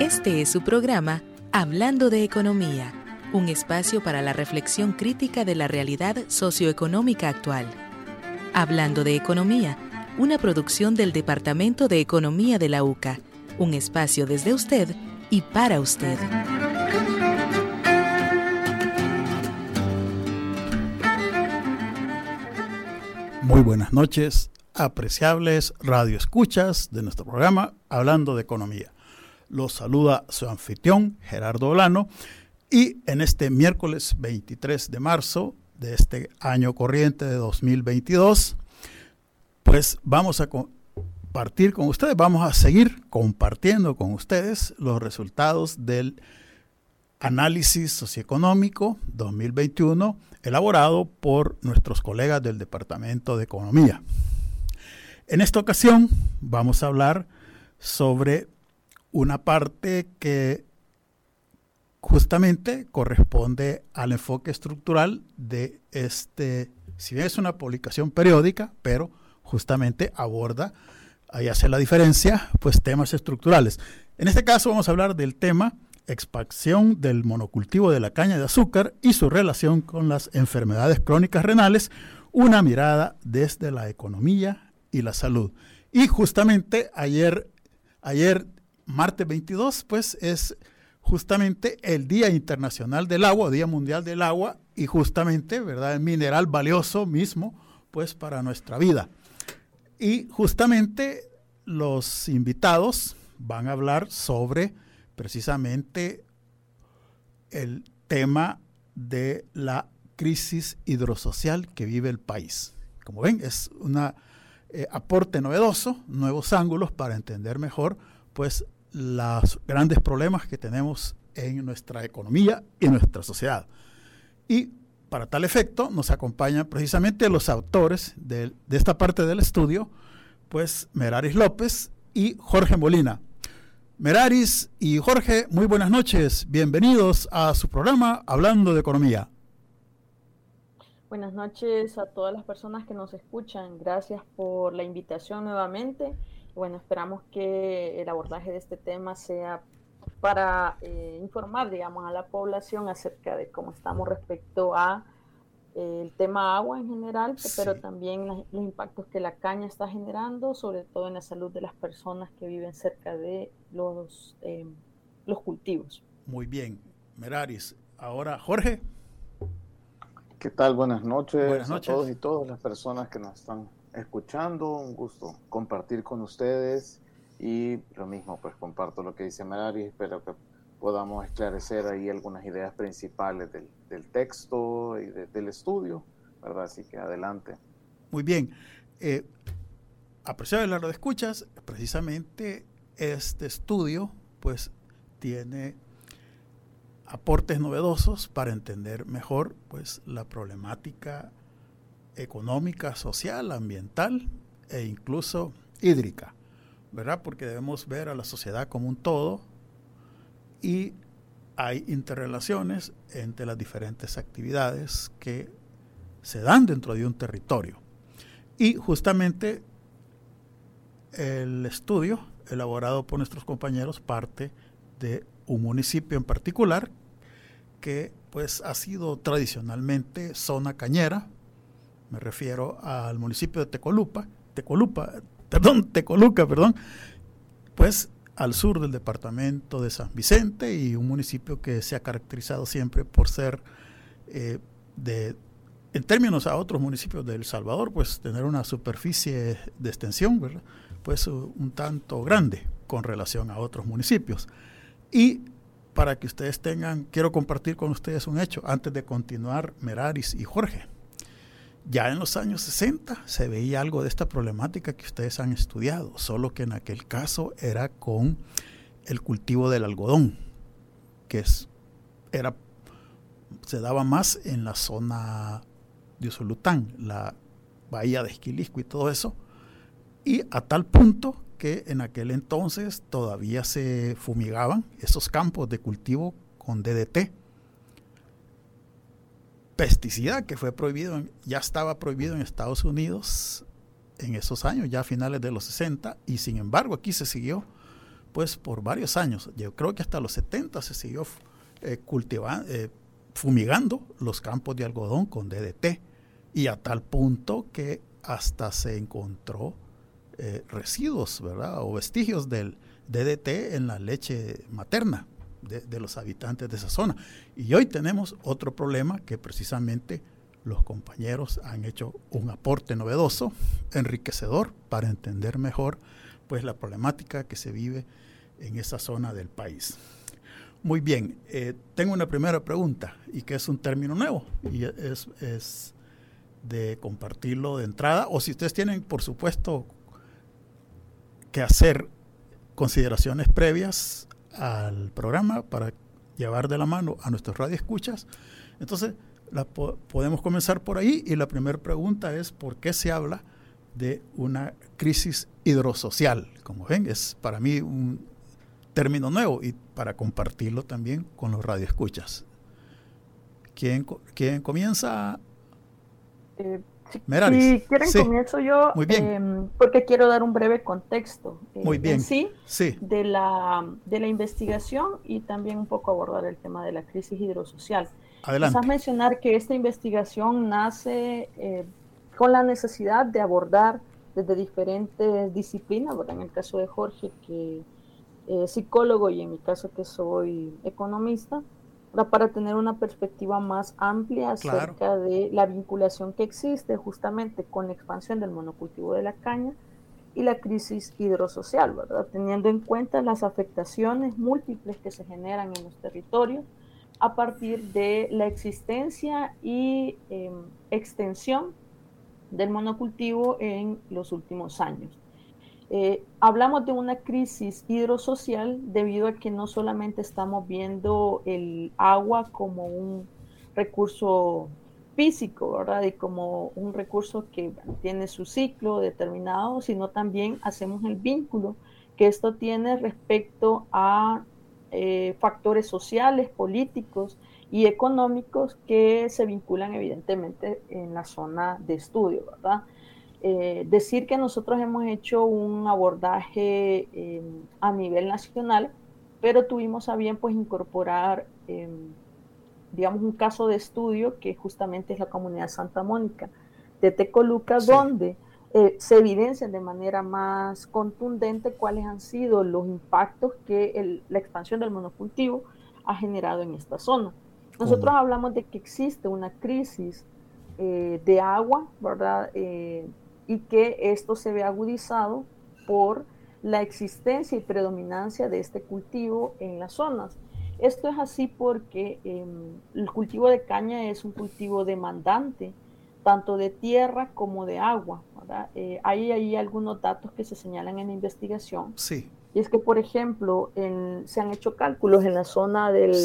Este es su programa Hablando de Economía, un espacio para la reflexión crítica de la realidad socioeconómica actual. Hablando de Economía, una producción del Departamento de Economía de la UCA, un espacio desde usted y para usted. Muy buenas noches, apreciables radioescuchas de nuestro programa Hablando de Economía. Los saluda su anfitrión Gerardo Olano y en este miércoles 23 de marzo de este año corriente de 2022, pues vamos a compartir con ustedes, vamos a seguir compartiendo con ustedes los resultados del análisis socioeconómico 2021 elaborado por nuestros colegas del Departamento de Economía. En esta ocasión vamos a hablar sobre una parte que justamente corresponde al enfoque estructural de si bien es una publicación periódica, pero justamente aborda, ahí hace la diferencia, pues temas estructurales. En este caso vamos a hablar del tema expansión del monocultivo de la caña de azúcar y su relación con las enfermedades crónicas renales, una mirada desde la economía y la salud. Y justamente ayer martes 22, pues es justamente el Día Internacional del Agua, Día Mundial del Agua, y justamente, ¿verdad?, el mineral valioso mismo, pues para nuestra vida. Y justamente los invitados van a hablar sobre precisamente el tema de la crisis hidrosocial que vive el país. Como ven, es un aporte novedoso, nuevos ángulos para entender mejor pues los grandes problemas que tenemos en nuestra economía y nuestra sociedad. Y para tal efecto nos acompañan precisamente los autores de esta parte del estudio, pues Meraris López y Jorge Molina. Meraris y Jorge, muy buenas noches. Bienvenidos a su programa Hablando de Economía. Buenas noches a todas las personas que nos escuchan. Gracias por la invitación nuevamente. Bueno, esperamos que el abordaje de este tema sea para informar, digamos, a la población acerca de cómo estamos respecto a el tema agua en general, sí, pero también los impactos que la caña está generando, sobre todo en la salud de las personas que viven cerca de los cultivos. Muy bien, Meraris. Ahora, Jorge. ¿Qué tal? Buenas noches a todos y todas las personas que nos están escuchando. Un gusto compartir con ustedes y lo mismo, pues comparto lo que dice Meraris. Espero que podamos esclarecer ahí algunas ideas principales del texto y del estudio, ¿verdad? Así que adelante. Muy bien. Apreciado la radioescuchas, precisamente este estudio pues tiene aportes novedosos para entender mejor pues la problemática económica, social, ambiental e incluso hídrica, ¿verdad? Porque debemos ver a la sociedad como un todo y hay interrelaciones entre las diferentes actividades que se dan dentro de un territorio. Y justamente el estudio elaborado por nuestros compañeros parte de un municipio en particular que pues ha sido tradicionalmente zona cañera. Me refiero al municipio de Tecoluca, pues al sur del departamento de San Vicente, y un municipio que se ha caracterizado siempre por ser, en términos a otros municipios de El Salvador, pues tener una superficie de extensión, ¿verdad?, pues un tanto grande con relación a otros municipios. Y para que ustedes quiero compartir con ustedes un hecho, antes de continuar, Meraris y Jorge. Ya en los años 60 se veía algo de esta problemática que ustedes han estudiado, solo que en aquel caso era con el cultivo del algodón, que se daba más en la zona de Usulután, la bahía de Esquilisco y todo eso, y a tal punto que en aquel entonces todavía se fumigaban esos campos de cultivo con DDT, pesticida que fue prohibido, ya estaba prohibido en Estados Unidos en esos años, ya a finales de los 60, y sin embargo aquí se siguió pues por varios años. Yo creo que hasta los 70 se siguió fumigando los campos de algodón con DDT, y a tal punto que hasta se encontró residuos, ¿verdad?, o vestigios del DDT en la leche materna de los habitantes de esa zona. Y hoy tenemos otro problema que precisamente los compañeros han hecho un aporte novedoso, enriquecedor, para entender mejor pues la problemática que se vive en esa zona del país. Muy bien, tengo una primera pregunta, y que es un término nuevo, y es de compartirlo de entrada, o si ustedes tienen, por supuesto, que hacer consideraciones previas al programa para llevar de la mano a nuestros radioescuchas, entonces podemos comenzar por ahí. Y la primera pregunta es: ¿por qué se habla de una crisis hidrosocial? Como ven, es para mí un término nuevo, y para compartirlo también con los radioescuchas. ¿Quién comienza? Meraris. Si quieren, sí, comienzo yo. Muy bien. Porque quiero dar un breve contexto muy bien. Sí. De la investigación, y también un poco abordar el tema de la crisis hidrosocial. Adelante. Quizás mencionar que esta investigación nace con la necesidad de abordar desde diferentes disciplinas, ¿verdad? En el caso de Jorge, que es psicólogo, y en mi caso, que soy economista, para tener una perspectiva más amplia acerca, claro, de la vinculación que existe justamente con la expansión del monocultivo de la caña y la crisis hidrosocial, ¿verdad? Teniendo en cuenta las afectaciones múltiples que se generan en los territorios a partir de la existencia y extensión del monocultivo en los últimos años. Hablamos de una crisis hidrosocial debido a que no solamente estamos viendo el agua como un recurso físico, ¿verdad?, y como un recurso que tiene su ciclo determinado, sino también hacemos el vínculo que esto tiene respecto a factores sociales, políticos y económicos que se vinculan evidentemente en la zona de estudio, ¿verdad? Decir que nosotros hemos hecho un abordaje a nivel nacional, pero tuvimos a bien pues incorporar, digamos, un caso de estudio que justamente es la comunidad Santa Mónica de Tecoluca, sí, donde se evidencian de manera más contundente cuáles han sido los impactos que la expansión del monocultivo ha generado en esta zona. Nosotros hablamos de que existe una crisis de agua, ¿verdad?, y que esto se ve agudizado por la existencia y predominancia de este cultivo en las zonas. Esto es así porque el cultivo de caña es un cultivo demandante, tanto de tierra como de agua, ¿verdad? Hay algunos datos que se señalan en la investigación. Sí. Y es que, por ejemplo, se han hecho cálculos en la zona del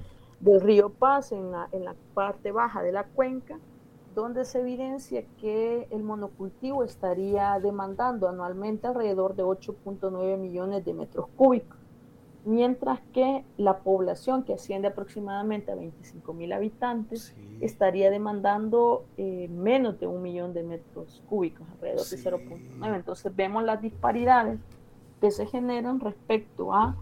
río Paz, en la parte baja de la cuenca, donde se evidencia que el monocultivo estaría demandando anualmente alrededor de 8.9 millones de metros cúbicos, mientras que la población, que asciende aproximadamente a 25,000 habitantes, estaría demandando menos de 1 millón de metros cúbicos, alrededor de 0.9. Entonces vemos las disparidades que se generan respecto a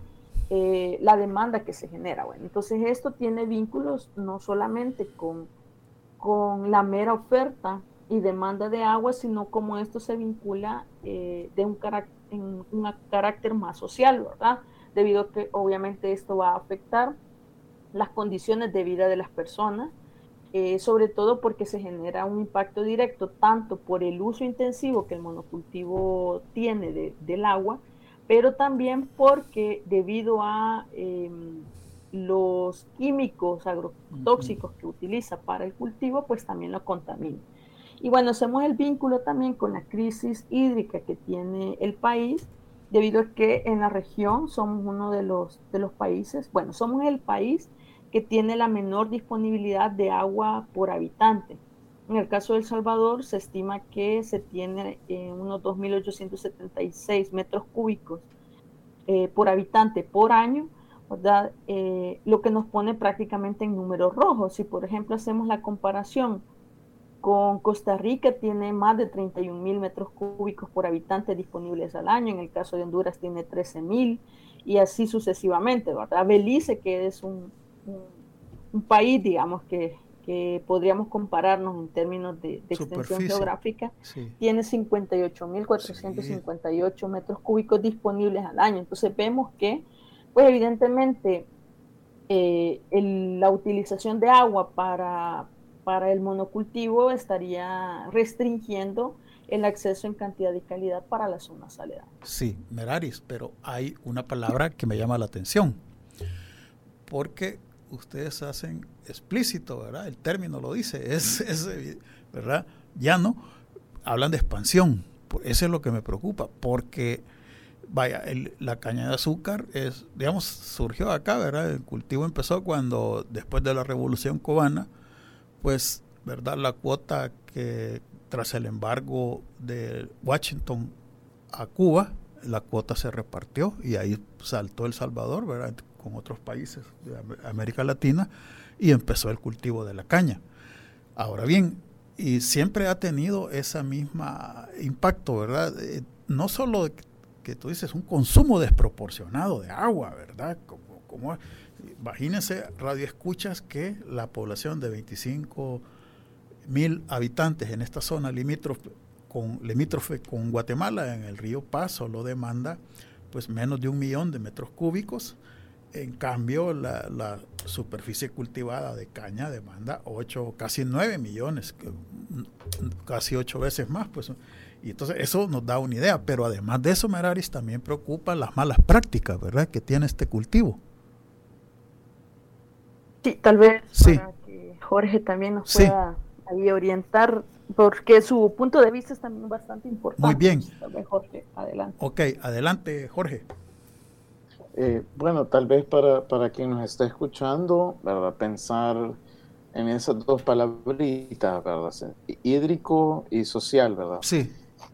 la demanda que se genera. Bueno, entonces esto tiene vínculos no solamente con la mera oferta y demanda de agua, sino como esto se vincula en un carácter más social, ¿verdad? Debido a que obviamente esto va a afectar las condiciones de vida de las personas, sobre todo porque se genera un impacto directo tanto por el uso intensivo que el monocultivo tiene del agua, pero también porque debido a los químicos agrotóxicos que utiliza para el cultivo, pues también lo contamina. Y bueno, hacemos el vínculo también con la crisis hídrica que tiene el país, debido a que en la región somos uno de los países, bueno, somos el país que tiene la menor disponibilidad de agua por habitante. En el caso de El Salvador se estima que se tiene unos 2.876 metros cúbicos por habitante por año, ¿verdad? Lo que nos pone prácticamente en números rojos. Si por ejemplo hacemos la comparación con Costa Rica tiene más de 31,000 metros cúbicos por habitante disponibles al año. En el caso de Honduras tiene 13,000 y así sucesivamente, ¿verdad? Belice, que es un país, digamos, que podríamos compararnos en términos de extensión geográfica, sí, tiene 58,458 metros cúbicos disponibles al año. Entonces vemos que, pues evidentemente, la utilización de agua para el monocultivo estaría restringiendo el acceso en cantidad y calidad para las zonas aledañas. Sí, Meraris, pero hay una palabra que me llama la atención, porque ustedes hacen explícito, ¿verdad? El término lo dice, es ¿verdad? Ya no, hablan de expansión, eso es lo que me preocupa, porque vaya, la caña de azúcar digamos, surgió acá, ¿verdad? El cultivo empezó cuando, después de la Revolución Cubana, pues, ¿verdad? La cuota que tras el embargo de Washington a Cuba, la cuota se repartió y ahí saltó El Salvador, ¿verdad? Con otros países de América Latina y empezó el cultivo de la caña. Ahora bien, y siempre ha tenido esa misma impacto, ¿verdad? No solo que tú dices un consumo desproporcionado de agua, ¿verdad? Como imagínense, radioescuchas, que la población de 25,000 habitantes en esta zona limítrofe con Guatemala, en el río Paz, solo demanda pues menos de 1 millón de metros cúbicos. En cambio, la superficie cultivada de caña demanda 8, casi 9 millones, casi 8 veces más, pues. Y entonces eso nos da una idea, pero además de eso, Meraris, también preocupa las malas prácticas, ¿verdad?, que tiene este cultivo. Sí, tal vez para que Jorge también nos pueda ahí orientar, porque su punto de vista es también bastante importante. Muy bien. Tal vez, Jorge, adelante. Ok, adelante, Jorge. Bueno, tal vez para quien nos está escuchando, ¿verdad?, pensar en esas dos palabritas, ¿verdad?, hídrico y social, ¿verdad? Sí.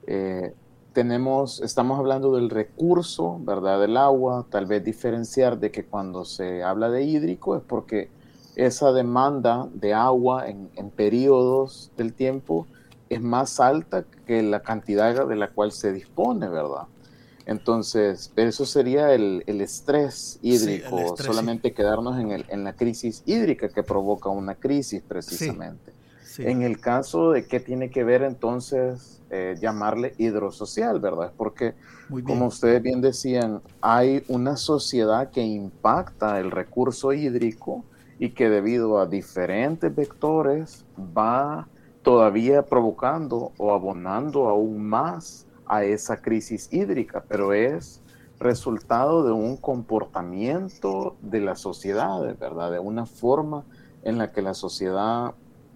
Estamos hablando del recurso, ¿verdad?, del agua. Tal vez diferenciar de que cuando se habla de hídrico es porque esa demanda de agua en periodos del tiempo es más alta que la cantidad de la cual se dispone, ¿verdad? Entonces, eso sería el estrés hídrico, sí, el estrés, solamente sí. Quedarnos en la crisis hídrica que provoca una crisis precisamente. Sí, sí. En el caso de qué tiene que ver entonces llamarle hidrosocial, ¿verdad? Porque, como ustedes bien decían, hay una sociedad que impacta el recurso hídrico y que debido a diferentes vectores va todavía provocando o abonando aún más a esa crisis hídrica, pero es resultado de un comportamiento de la sociedad, ¿verdad? De una forma en la que la sociedad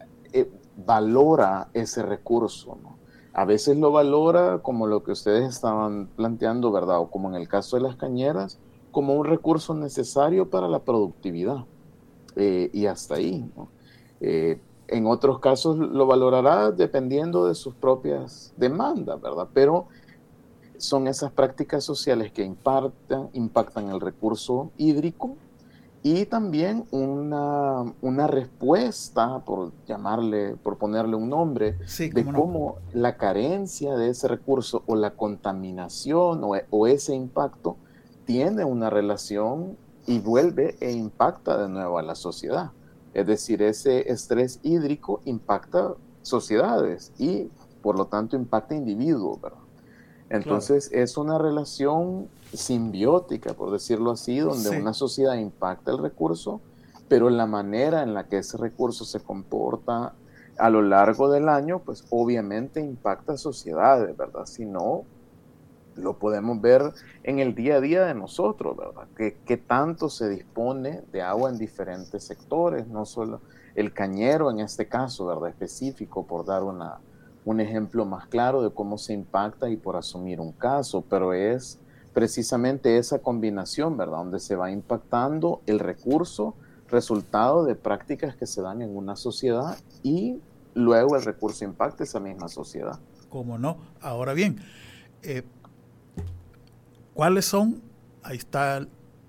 valora ese recurso, ¿no? A veces lo valora como lo que ustedes estaban planteando, ¿verdad? O como en el caso de las cañeras, como un recurso necesario para la productividad. Y hasta ahí, ¿no? En otros casos lo valorará dependiendo de sus propias demandas, ¿verdad? Pero son esas prácticas sociales que impactan el recurso hídrico y también una respuesta, por ponerle un nombre, sí, de cómo la carencia de ese recurso o la contaminación o ese impacto tiene una relación y vuelve e impacta de nuevo a la sociedad. Es decir, ese estrés hídrico impacta sociedades y, por lo tanto, impacta individuos, ¿verdad? Entonces, claro, es una relación simbiótica, por decirlo así, donde sí, una sociedad impacta el recurso, pero la manera en la que ese recurso se comporta a lo largo del año, pues obviamente impacta sociedades, ¿verdad? Si no, lo podemos ver en el día a día de nosotros, ¿verdad? Que tanto se dispone de agua en diferentes sectores, no solo el cañero en este caso, ¿verdad?, específico, por dar un ejemplo más claro de cómo se impacta y por asumir un caso, pero es precisamente esa combinación, ¿verdad?, donde se va impactando el recurso, resultado de prácticas que se dan en una sociedad y luego el recurso impacta esa misma sociedad. ¿Cómo no? Ahora bien, ¿cuáles son? Ahí está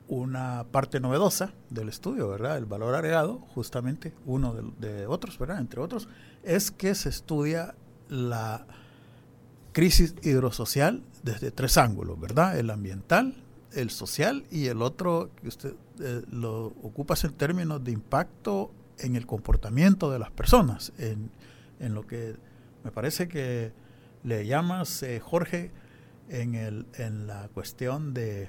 una parte novedosa del estudio, ¿verdad? El valor agregado, justamente uno de otros, ¿verdad? Entre otros, es que se estudia la crisis hidrosocial desde 3 ángulos, ¿verdad? El ambiental, el social y el otro que usted lo ocupa en términos de impacto en el comportamiento de las personas, en lo que me parece que le llamas, Jorge, en la cuestión de...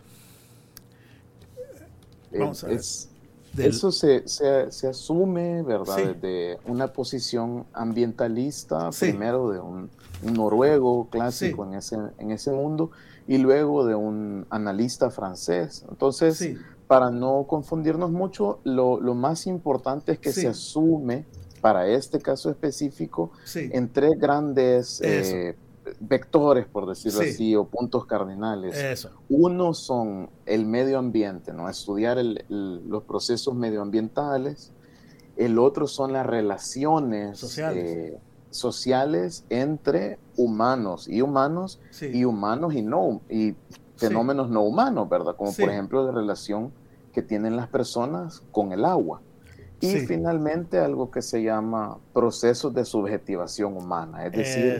Vamos a ver, eso se asume, ¿verdad? Sí. Desde una posición ambientalista, Sí. primero de un noruego clásico Sí. en ese mundo, y luego de un analista francés. Entonces, Sí. para no confundirnos mucho, lo más importante es que Sí. se asume, para este caso específico, Sí. en 3 grandes vectores, por decirlo Sí. así, o puntos cardinales. Eso. Uno son el medio ambiente, ¿no? Estudiar los procesos medioambientales. El otro son las relaciones sociales entre humanos y humanos, Sí. y humanos y fenómenos no humanos, ¿verdad? Como por ejemplo la relación que tienen las personas con el agua. Y finalmente algo que se llama procesos de subjetivación humana, es decir,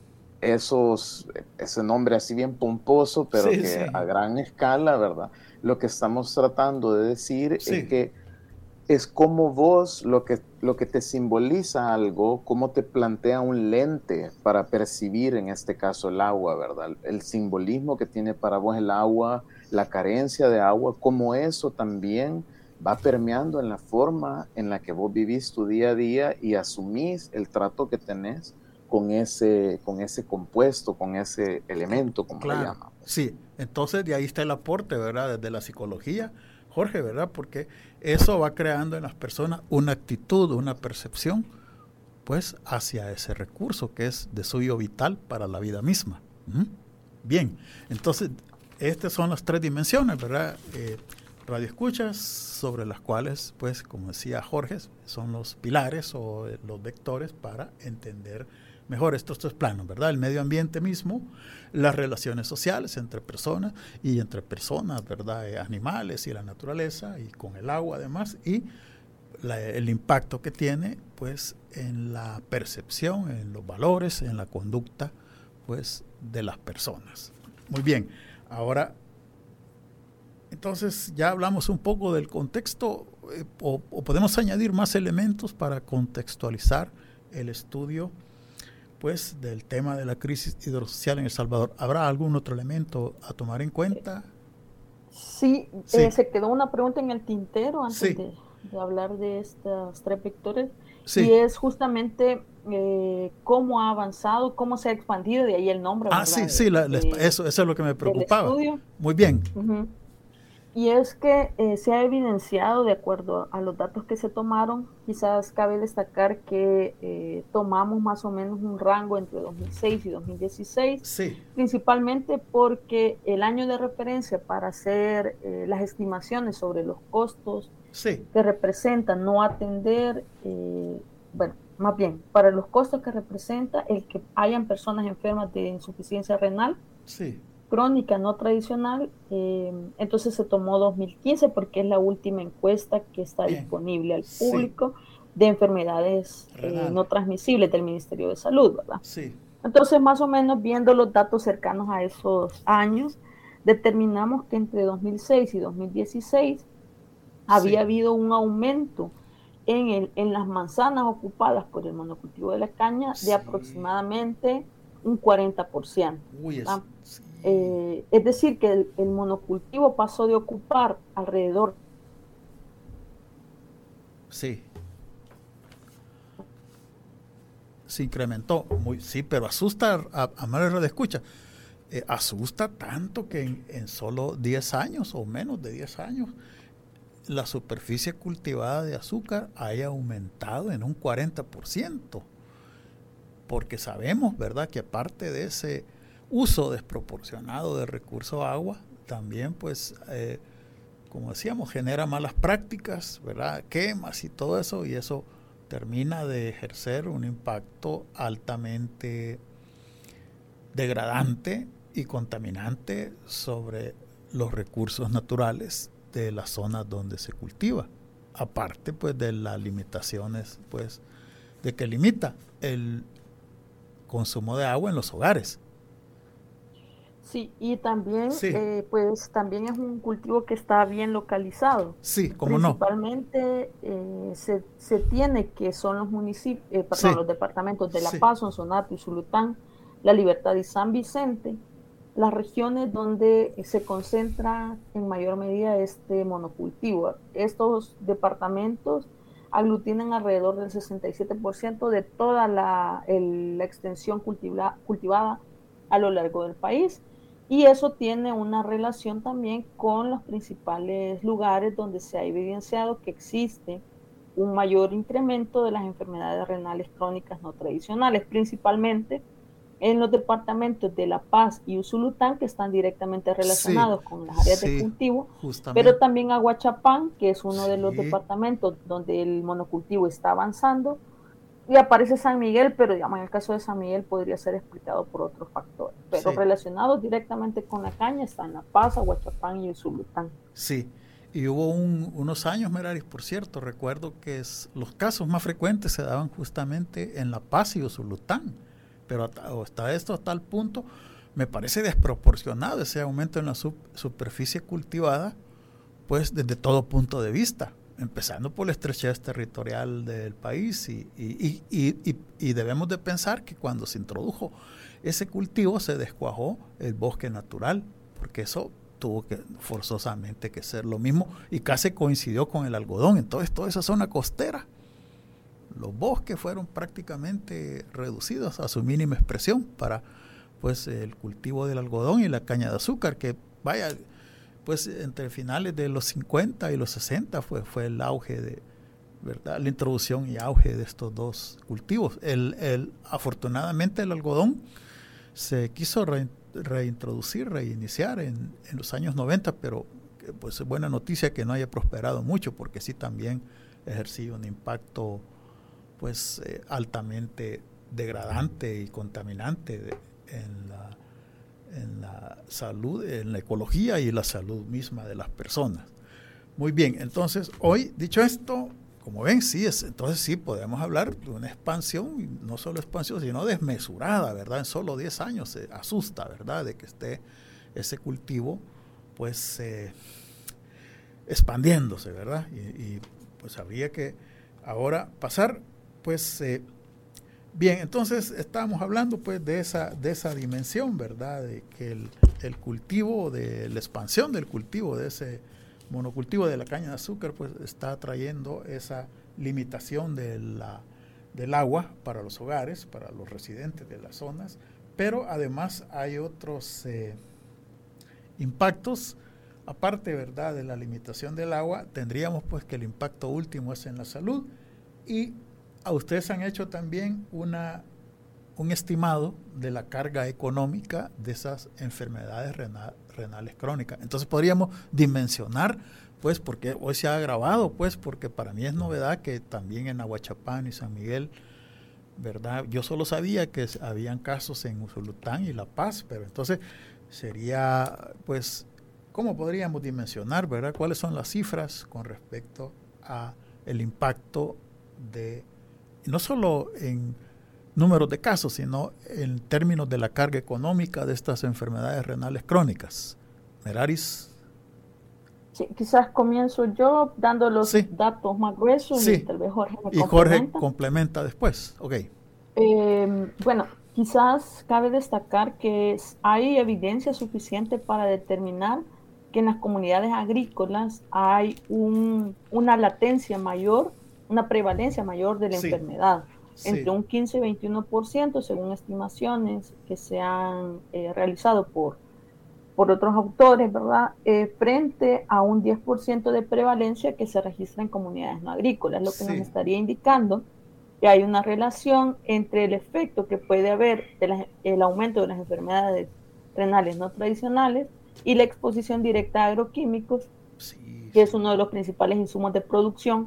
ese nombre así bien pomposo, pero que a gran escala, ¿verdad? Lo que estamos tratando de decir es que es como vos, lo que te simboliza algo, cómo te plantea un lente para percibir, en este caso, el agua, ¿verdad? El simbolismo que tiene para vos el agua, la carencia de agua, cómo eso también va permeando en la forma en la que vos vivís tu día a día y asumís el trato que tenés con ese compuesto, con ese elemento, como le llaman. Sí, entonces de ahí está el aporte, ¿verdad? Desde la psicología, Jorge, ¿verdad? Porque eso va creando en las personas una actitud, una percepción, pues, hacia ese recurso que es de suyo vital para la vida misma. Bien, entonces, estas son las 3 dimensiones, ¿verdad? Radioescuchas, sobre las cuales, pues, como decía Jorge, son los pilares o los vectores para entender mejor estos 3 planos, ¿verdad? El medio ambiente mismo, las relaciones sociales entre personas y entre personas, ¿verdad? Animales y la naturaleza y con el agua además, y el impacto que tiene, pues, en la percepción, en los valores, en la conducta, pues, de las personas. Muy bien, ahora, entonces ya hablamos un poco del contexto, o podemos añadir más elementos para contextualizar el estudio, pues, del tema de la crisis hidrosocial en El Salvador. ¿Habrá algún otro elemento a tomar en cuenta? Sí. Se quedó una pregunta en el tintero antes de hablar de estos 3 vectores, y es justamente cómo ha avanzado, cómo se ha expandido, de ahí el nombre. Eso es lo que me preocupaba. Muy bien. Y es que se ha evidenciado, de acuerdo a los datos que se tomaron, quizás cabe destacar que tomamos más o menos un rango entre 2006 y 2016, principalmente porque el año de referencia para hacer las estimaciones sobre los costos que representa no atender, más bien, para los costos que representa el que hayan personas enfermas de insuficiencia renal, crónica no tradicional, entonces se tomó 2015 porque es la última encuesta que está disponible al público de enfermedades no transmisibles del Ministerio de Salud, ¿verdad? Entonces, más o menos viendo los datos cercanos a esos años, determinamos que entre 2006 y 2016 había habido un aumento en las manzanas ocupadas por el monocultivo de la caña de aproximadamente un 40%. Es decir, que el monocultivo pasó de ocupar alrededor. Se incrementó. Pero asusta a Mario de escucha. Asusta tanto que en solo 10 años o menos de 10 años la superficie cultivada de azúcar haya aumentado en un 40%. Porque sabemos, ¿verdad?, que aparte de ese uso desproporcionado de recurso agua, también, pues, como decíamos, genera malas prácticas, ¿verdad?, quemas y todo eso, y eso termina de ejercer un impacto altamente degradante y contaminante sobre los recursos naturales de las zonas donde se cultiva, aparte pues de las limitaciones pues de que limita el consumo de agua en los hogares. Sí, y también, Sí. pues también es un cultivo que está bien localizado. Sí, cómo no. Principalmente se tiene que son los municipios, Sí. los departamentos de La Sí. Paz, Sonsonate, Usulután, La Libertad y San Vicente, las regiones donde se concentra en mayor medida este monocultivo. Estos departamentos aglutinan alrededor del 67% de toda la extensión cultivada a lo largo del país. Y eso tiene una relación también con los principales lugares donde se ha evidenciado que existe un mayor incremento de las enfermedades renales crónicas no tradicionales, principalmente en los departamentos de La Paz y Usulután, que están directamente relacionados con las áreas de cultivo, pero también Aguachapán, que es uno de los departamentos donde el monocultivo está avanzando, y aparece San Miguel, pero digamos en el caso de San Miguel podría ser explicado por otros factores, pero relacionados directamente con la caña están La Paz, Aguachapán y Usulután. Sí, y hubo unos años, Meraris, por cierto, recuerdo que los casos más frecuentes se daban justamente en La Paz y Usulután, pero hasta tal punto me parece desproporcionado ese aumento en la superficie cultivada, pues desde todo punto de vista, empezando por la estrechez territorial del país y debemos de pensar que cuando se introdujo ese cultivo se descuajó el bosque natural, porque eso tuvo que forzosamente que ser lo mismo y casi coincidió con el algodón. Entonces toda esa zona costera, los bosques fueron prácticamente reducidos a su mínima expresión para pues el cultivo del algodón y la caña de azúcar, que vaya, pues entre finales de los 50 y los 60 fue el auge de, ¿verdad?, la introducción y auge de estos dos cultivos. Afortunadamente el algodón se quiso reiniciar en los años 90, pero pues es buena noticia que no haya prosperado mucho, porque sí también ejercía un impacto pues altamente degradante y contaminante en la salud, en la ecología y la salud misma de las personas. Muy bien, entonces hoy, dicho esto, como ven, entonces sí podemos hablar de una expansión, y no solo expansión, sino desmesurada, ¿verdad? En solo 10 años se asusta, ¿verdad?, de que esté ese cultivo pues expandiéndose, ¿verdad? Y pues habría que ahora pasar, pues bien, entonces estábamos hablando pues de esa dimensión, ¿verdad?, de que el cultivo, de la expansión del cultivo, de ese monocultivo de la caña de azúcar, pues está trayendo esa limitación del agua para los hogares, para los residentes de las zonas, pero además hay otros impactos, aparte, ¿verdad?, de la limitación del agua, tendríamos pues que el impacto último es en la salud, y a ustedes han hecho también un estimado de la carga económica de esas enfermedades renales crónicas. Entonces podríamos dimensionar, pues, porque hoy se ha agravado, pues, porque para mí es novedad que también en Aguachapán y San Miguel, ¿verdad? Yo solo sabía que habían casos en Usulután y La Paz, pero entonces sería, pues, ¿cómo podríamos dimensionar, verdad? ¿Cuáles son las cifras con respecto a el impacto de, no solo en números de casos, sino en términos de la carga económica de estas enfermedades renales crónicas? Meraris. Sí, quizás comienzo yo dando los datos más gruesos y tal vez Jorge me complementa. Jorge complementa después. Ok. Bueno, quizás cabe destacar que hay evidencia suficiente para determinar que en las comunidades agrícolas hay una latencia mayor, una prevalencia mayor de la enfermedad, entre un 15 y 21%, según estimaciones que se han realizado por otros autores, ¿verdad? Frente a un 10% de prevalencia que se registra en comunidades no agrícolas, lo que nos estaría indicando que hay una relación entre el efecto que puede haber el aumento de las enfermedades renales no tradicionales y la exposición directa a agroquímicos, que es uno de los principales insumos de producción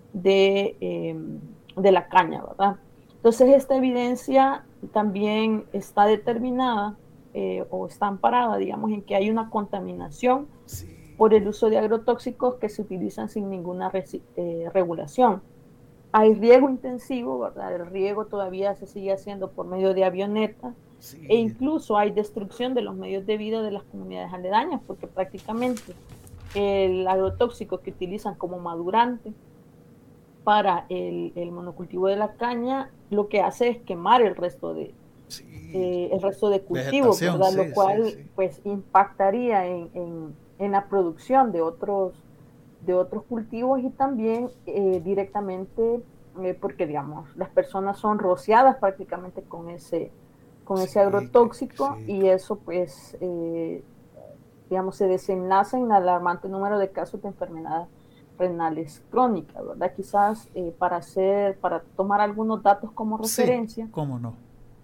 de la caña, ¿verdad? Entonces esta evidencia también está determinada o está amparada, digamos, en que hay una contaminación por el uso de agrotóxicos que se utilizan sin ninguna regulación. Hay riego intensivo, ¿verdad? El riego todavía se sigue haciendo por medio de avionetas, sí. E incluso hay destrucción de los medios de vida de las comunidades aledañas, porque prácticamente el agrotóxico que utilizan como madurante para el monocultivo de la caña, lo que hace es quemar el resto de cultivos, ¿verdad? Sí, lo cual pues impactaría en la producción de otros cultivos y también directamente porque digamos las personas son rociadas prácticamente con ese agrotóxico, y eso pues digamos se desenlaza en un alarmante número de casos de enfermedades renales crónicas, ¿verdad? Quizás para tomar algunos datos como referencia. Sí, ¿cómo no?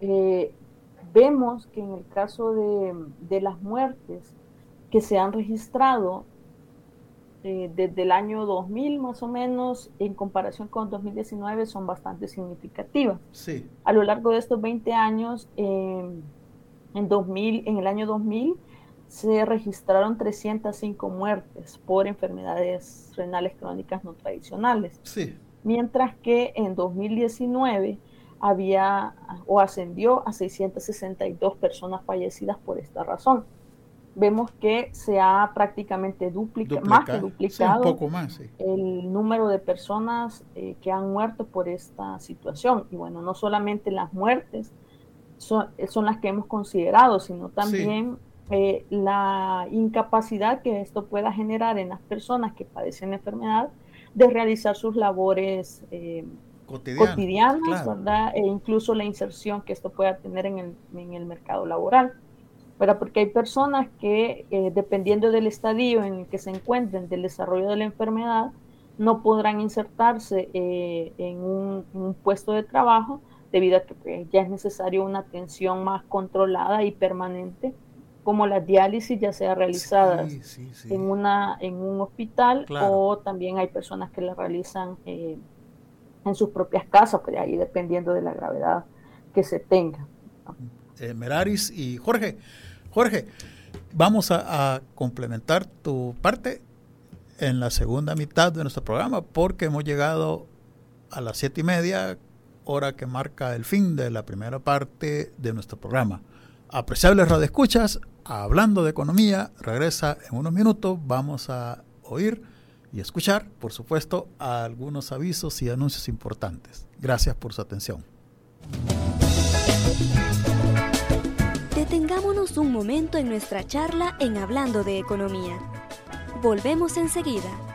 Vemos que en el caso de las muertes que se han registrado desde el año 2000 más o menos, en comparación con 2019, son bastante significativas. Sí. A lo largo de estos 20 años, en el año 2000, se registraron 305 muertes por enfermedades renales crónicas no tradicionales. Sí. Mientras que en 2019 ascendió a 662 personas fallecidas por esta razón. Vemos que se ha prácticamente más que duplicado, sí, un poco más, sí, el número de personas que han muerto por esta situación. Y bueno, no solamente las muertes son las que hemos considerado, sino también la incapacidad que esto pueda generar en las personas que padecen la enfermedad de realizar sus labores cotidianas, claro, ¿verdad? E incluso la inserción que esto pueda tener en el mercado laboral. ¿Verdad? Porque hay personas que, dependiendo del estadio en el que se encuentren del desarrollo de la enfermedad, no podrán insertarse en un puesto de trabajo debido a que pues, ya es necesario una atención más controlada y permanente, como la diálisis ya sea realizada en un hospital, claro, o también hay personas que la realizan en sus propias casas, pues ahí dependiendo de la gravedad que se tenga. Meraris y Jorge, vamos a complementar tu parte en la segunda mitad de nuestro programa, porque hemos llegado a las 7:30, hora que marca el fin de la primera parte de nuestro programa. Apreciables radioescuchas, Hablando de Economía regresa en unos minutos. Vamos a oír y escuchar, por supuesto, algunos avisos y anuncios importantes. Gracias por su atención. Detengámonos un momento en nuestra charla en Hablando de Economía. Volvemos enseguida.